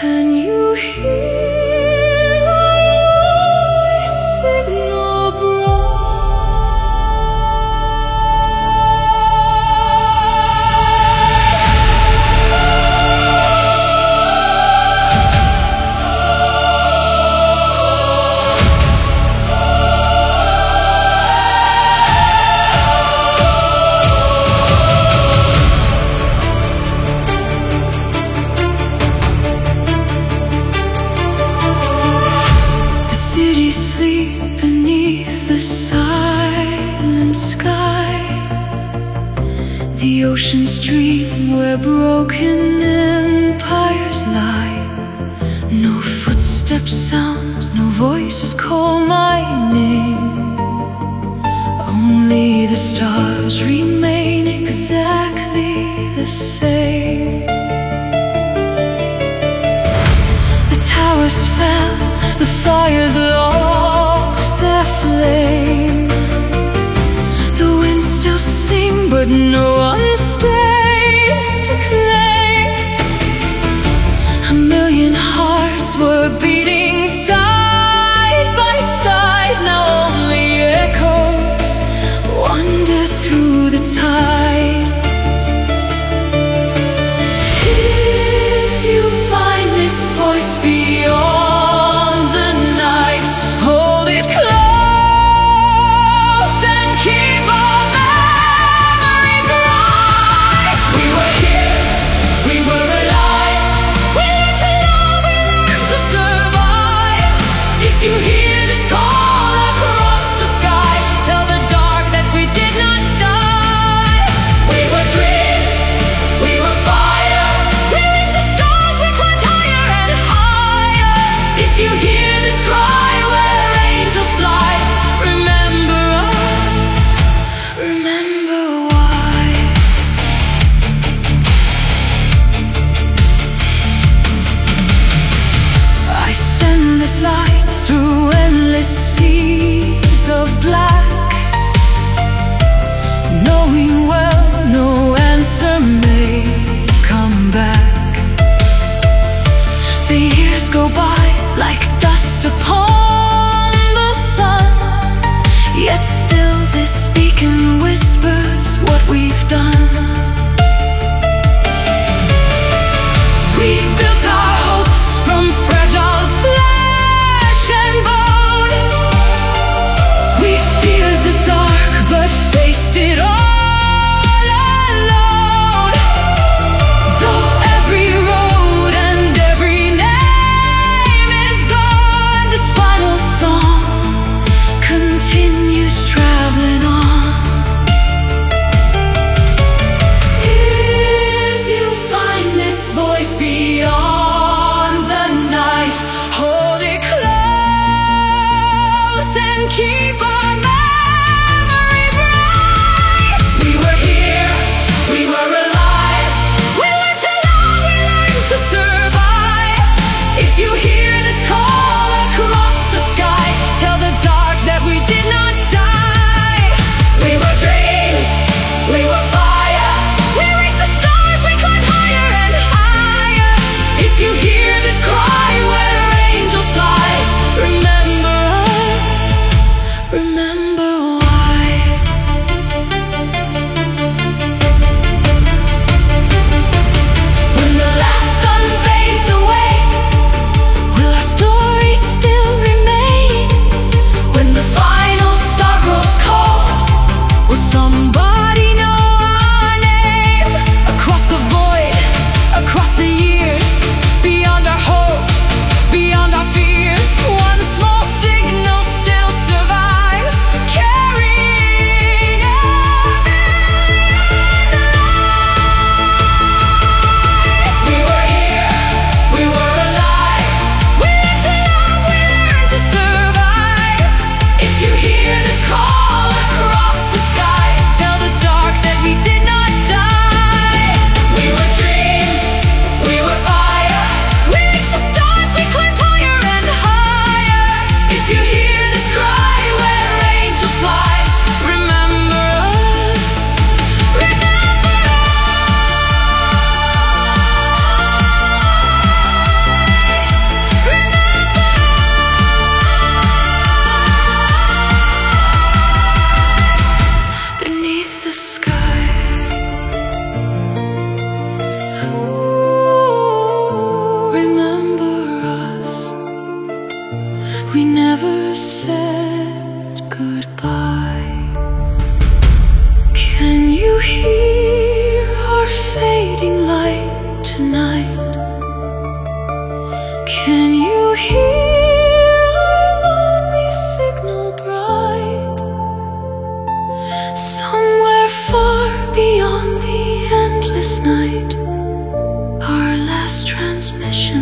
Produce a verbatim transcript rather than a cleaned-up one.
Can you hear our signal bright? Sleep beneath the silent sky, the ocean's dream where broken empires lie. No footsteps sound, no voices call my name. Only the stars remain exactly the same. The towers fell, the fires lost their flame. The winds still sing, but no one stays to claim. A million hearts were beating side by side. Now only echoes wander through the tide. If you find this voice beyond light through endless seas of black, knowing well no answer may come back. The years go by like dust upon the sun, yet still this beacon whispers what we've done. We built our hopes from fragile flesh and bone. We feared the dark but faced it all alone. Though every road and every name is gone, this final song continues traveling on. transmission.